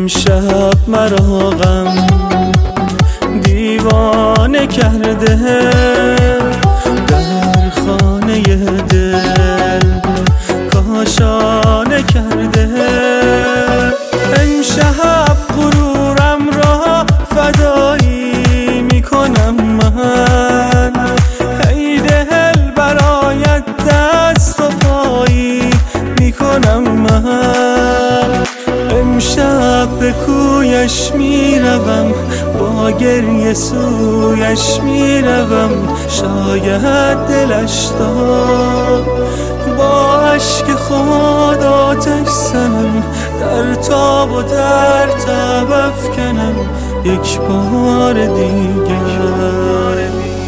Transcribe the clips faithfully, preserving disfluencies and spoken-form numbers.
امشب مرا غم دیوانه کرده، در خانه دل کاشانه کرده. امشب غرورم را فدایی میکنم من، ای دل برایت دست و پایی میکنم من. امشب به کویش میروم، با گریه سویش میروم، شاید دلش داد با اشک خود آتش زنم، در تاب و در تب افکنم یک بار دیگر.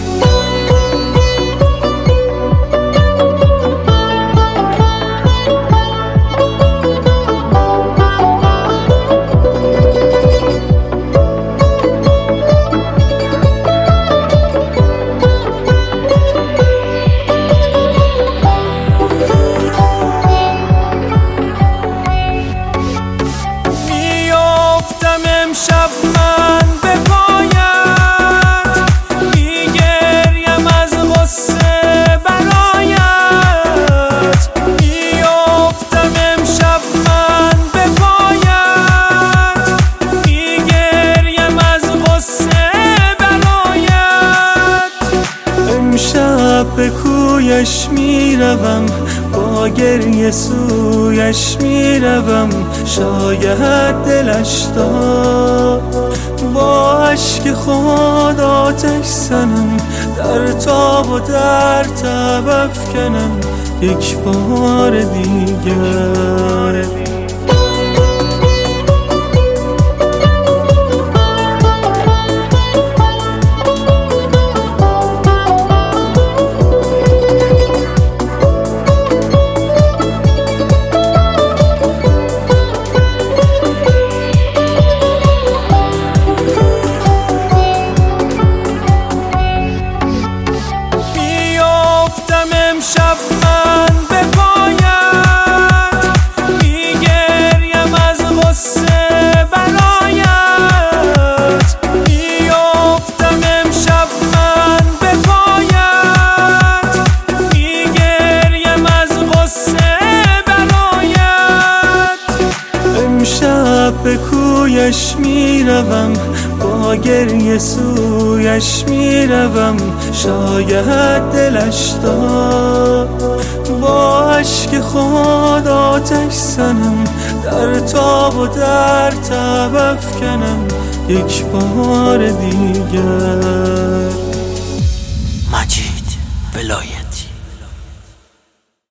امشب من به پایت میگریم از غصه برایت، میافتم امشب من به پایت میگریم از غصه برایت. امشب به کویش میروم، با گریه سویش میروم، شاید دلش داد با اشک خود آتش زنم، در تاب و در تب افکنم یک بار دیگر. امشب من به پایت میگریم از غصه برایت، میافتم امشب من به پایت میگریم از غصه برایت. امشب به کویش میروم، با گریه سویش میروم، شاید دلش داد با اشک خود آتش زنم، در تاب و در تب افکنم یک بار دیگر.